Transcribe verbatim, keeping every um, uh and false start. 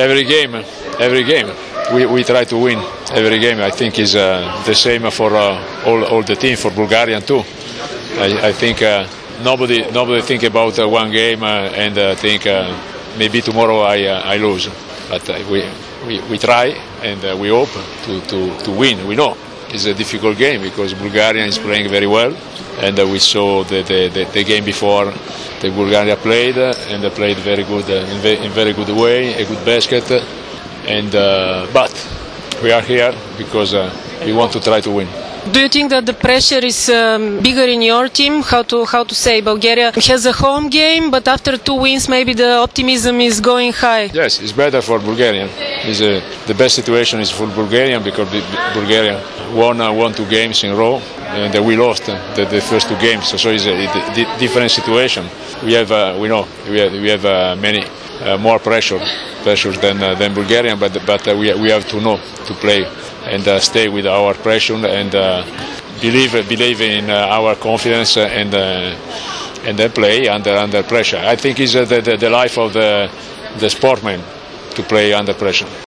every game, every game, we, we try to win every game. I think is uh, the same for uh, all all the team, for Bulgarian too. I, I think uh, nobody nobody think about uh, one game uh, and uh, think uh, maybe tomorrow I uh, I lose, but uh, we, we we try and uh, we hope to, to, to win. We know it's a difficult game because Bulgaria is playing very well, and uh, we saw the, the, the, the game before. The Bulgaria played uh, and they played very good uh, in, ve in very good way, a good basket, uh, and uh, but we are here because uh, we want to try to win. Do you think that the pressure is um, bigger in your team? How to how to say Bulgaria has a home game, but after two wins, maybe the optimism is going high. Yes, it's better for Bulgarian. It's, uh, the best situation is for Bulgarian because Bulgaria won uh, won two games in a row, and uh, we lost uh, the, the first two games. So, so it's a, a, a different situation. We have uh, we know we have, we have uh, many uh, more pressure pressures than uh, than Bulgarian, but but uh, we we have to know to play and uh, stay with our pressure and uh, believe believe in uh, our confidence and uh, and then play under under pressure. I think it's uh, the, the the life of the the sportsman to play under pressure.